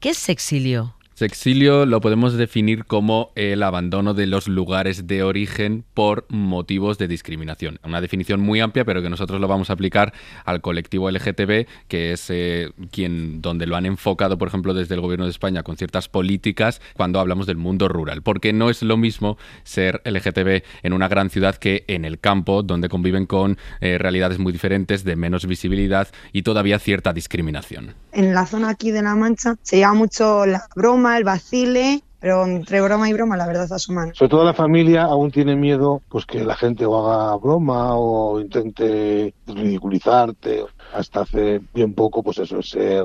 ¿Qué es sexilio? Sexilio lo podemos definir como el abandono de los lugares de origen por motivos de discriminación. Una definición muy amplia, pero que nosotros lo vamos a aplicar al colectivo LGTB, que es donde lo han enfocado, por ejemplo, desde el Gobierno de España con ciertas políticas cuando hablamos del mundo rural. Porque no es lo mismo ser LGTB en una gran ciudad que en el campo, donde conviven con realidades muy diferentes, de menos visibilidad y todavía cierta discriminación. En la zona aquí de La Mancha se lleva mucho la broma, el vacile, pero entre broma y broma la verdad asoman. Sobre todo la familia aún tiene miedo pues que la gente o haga broma o intente ridiculizarte. Hasta hace bien poco, pues eso, ser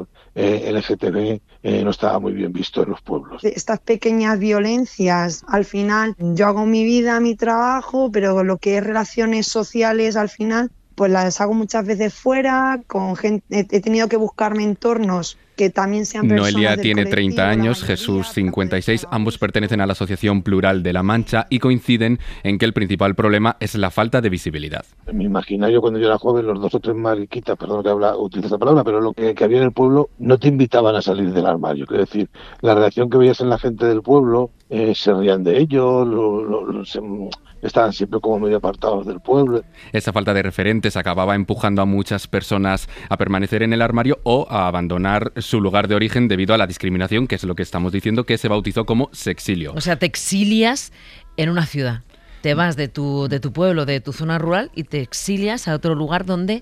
LGTB no estaba muy bien visto en los pueblos. Estas pequeñas violencias, al final yo hago mi vida, mi trabajo, pero lo que es relaciones sociales al final pues las hago muchas veces fuera, con gente, he tenido que buscarme entornos que también sean personas Noelia del tiene colectivo, 30 años, Jesús 56, ambos pertenecen a la Asociación Plural de La Mancha y coinciden en que el principal problema es la falta de visibilidad. En mi imaginario, cuando yo era joven, los 2 o 3 mariquitas, perdón que utilice esa palabra, pero lo que había en el pueblo no te invitaban a salir del armario. Es decir, la reacción que veías en la gente del pueblo, se rían de ellos, estaban siempre como medio apartados del pueblo. Esa falta de referentes acababa empujando a muchas personas a permanecer en el armario o a abandonar su lugar de origen debido a la discriminación, que es lo que estamos diciendo, que se bautizó como sexilio. O sea, te exilias en una ciudad. Te vas de tu pueblo, de tu zona rural y te exilias a otro lugar donde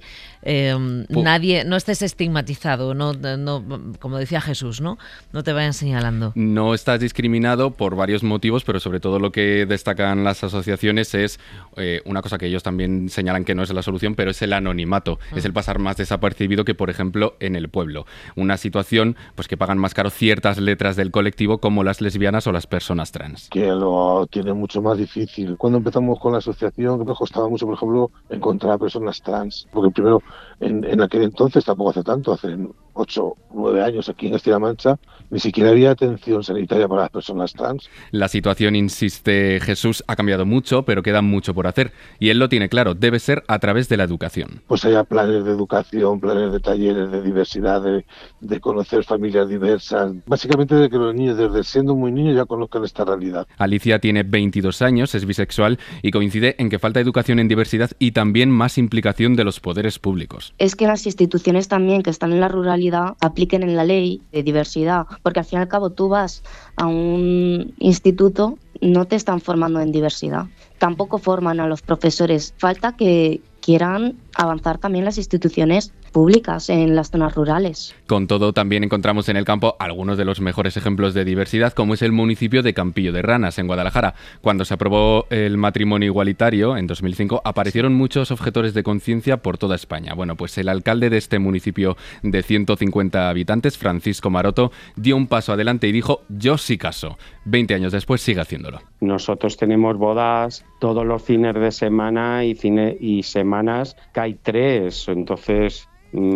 nadie, no estés estigmatizado, no, como decía Jesús, ¿no? No te vayan señalando. No estás discriminado por varios motivos, pero sobre todo lo que destacan las asociaciones es una cosa que ellos también señalan que no es la solución, pero es el anonimato, es el pasar más desapercibido que, por ejemplo, en el pueblo. Una situación pues que pagan más caro ciertas letras del colectivo como las lesbianas o las personas trans. Que lo tiene mucho más difícil. Cuando empezamos con la asociación, me costaba mucho, por ejemplo, encontrar a personas trans, porque primero, en aquel entonces, tampoco hace tanto, hace 8 o 9 años aquí en Castilla-La Mancha, ni siquiera había atención sanitaria para las personas trans. La situación, insiste Jesús, ha cambiado mucho, pero queda mucho por hacer. Y él lo tiene claro, debe ser a través de la educación. Pues haya planes de educación, planes de talleres de diversidad, de conocer familias diversas. Básicamente de que los niños, desde siendo muy niños, ya conozcan esta realidad. Alicia tiene 22 años, es bisexual y coincide en que falta educación en diversidad y también más implicación de los poderes públicos. Es que las instituciones también que están en la ruralidad apliquen en la ley de diversidad, porque al fin y al cabo tú vas a un instituto, no te están formando en diversidad, tampoco forman a los profesores, falta que quieran avanzar también las instituciones públicas en las zonas rurales. Con todo, también encontramos en el campo algunos de los mejores ejemplos de diversidad, como es el municipio de Campillo de Ranas, en Guadalajara. Cuando se aprobó el matrimonio igualitario, en 2005, aparecieron muchos objetores de conciencia por toda España. Bueno, pues el alcalde de este municipio de 150 habitantes, Francisco Maroto, dio un paso adelante y dijo, yo sí caso. 20 años después sigue haciéndolo. Nosotros tenemos bodas todos los fines de semana y semanas que hay 3, entonces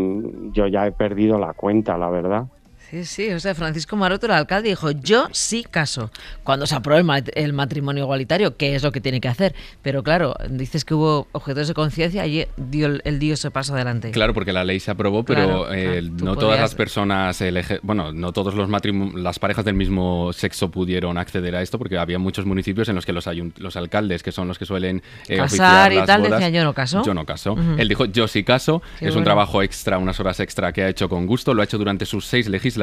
yo ya he perdido la cuenta, la verdad. Sí, o sea, Francisco Maroto, el alcalde, dijo, yo sí caso. Cuando se aprobó el matrimonio igualitario, que es lo que tiene que hacer. Pero claro, dices que hubo objetores de conciencia y él dio ese paso adelante. Claro, porque la ley se aprobó, pero no todas las personas, no todos las parejas del mismo sexo pudieron acceder a esto, porque había muchos municipios en los que los alcaldes, que son los que suelen casar oficiar y las tal, bodas, decía, yo no caso. Yo no caso. Él dijo, yo sí caso. Es un trabajo extra, unas horas extra que ha hecho con gusto. Lo ha hecho durante sus 6 legislaturas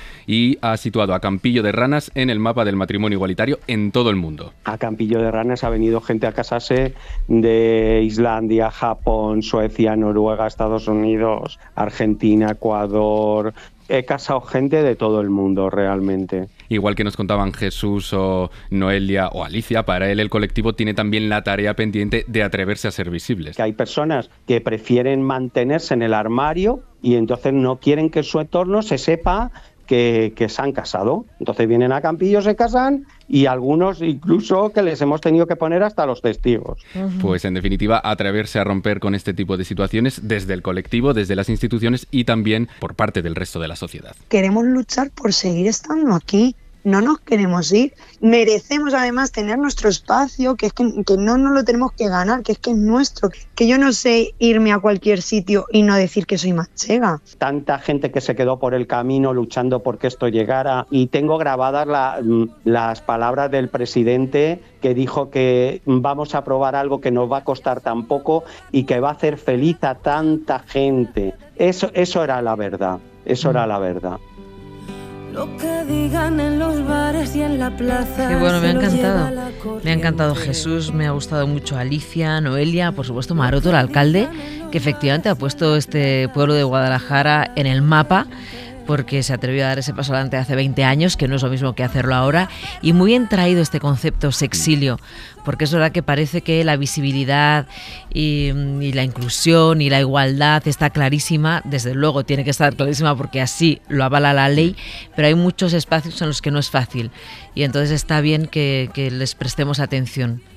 y ha situado a Campillo de Ranas en el mapa del matrimonio igualitario en todo el mundo. A Campillo de Ranas ha venido gente a casarse de Islandia, Japón, Suecia, Noruega, Estados Unidos, Argentina, Ecuador. He casado gente de todo el mundo realmente. Igual que nos contaban Jesús o Noelia o Alicia, para él el colectivo tiene también la tarea pendiente de atreverse a ser visibles. Que hay personas que prefieren mantenerse en el armario y entonces no quieren que su entorno se sepa que se han casado. Entonces vienen a Campillo, se casan y algunos incluso que les hemos tenido que poner hasta los testigos. Pues en definitiva, atreverse a romper con este tipo de situaciones desde el colectivo, desde las instituciones y también por parte del resto de la sociedad. Queremos luchar por seguir estando aquí. no nos queremos ir. Merecemos además tener nuestro espacio, que es que no nos lo tenemos que ganar, que es nuestro. Que yo no sé irme a cualquier sitio y no decir que soy manchega. Tanta gente que se quedó por el camino luchando porque esto llegara, y tengo grabadas las palabras del presidente que dijo que vamos a aprobar algo que nos va a costar tan poco y que va a hacer feliz a tanta gente. Eso era la verdad, eso era la verdad. Lo que digan en los bares y en la plaza. Qué bueno, me ha encantado Jesús, me ha gustado mucho Alicia, Noelia, por supuesto Maroto, el alcalde, que efectivamente ha puesto este pueblo de Guadalajara en el mapa, porque se atrevió a dar ese paso adelante hace 20 años, que no es lo mismo que hacerlo ahora, y muy bien traído este concepto sexilio, porque es verdad que parece que la visibilidad y la inclusión y la igualdad está clarísima, desde luego tiene que estar clarísima porque así lo avala la ley, pero hay muchos espacios en los que no es fácil, y entonces está bien que les prestemos atención.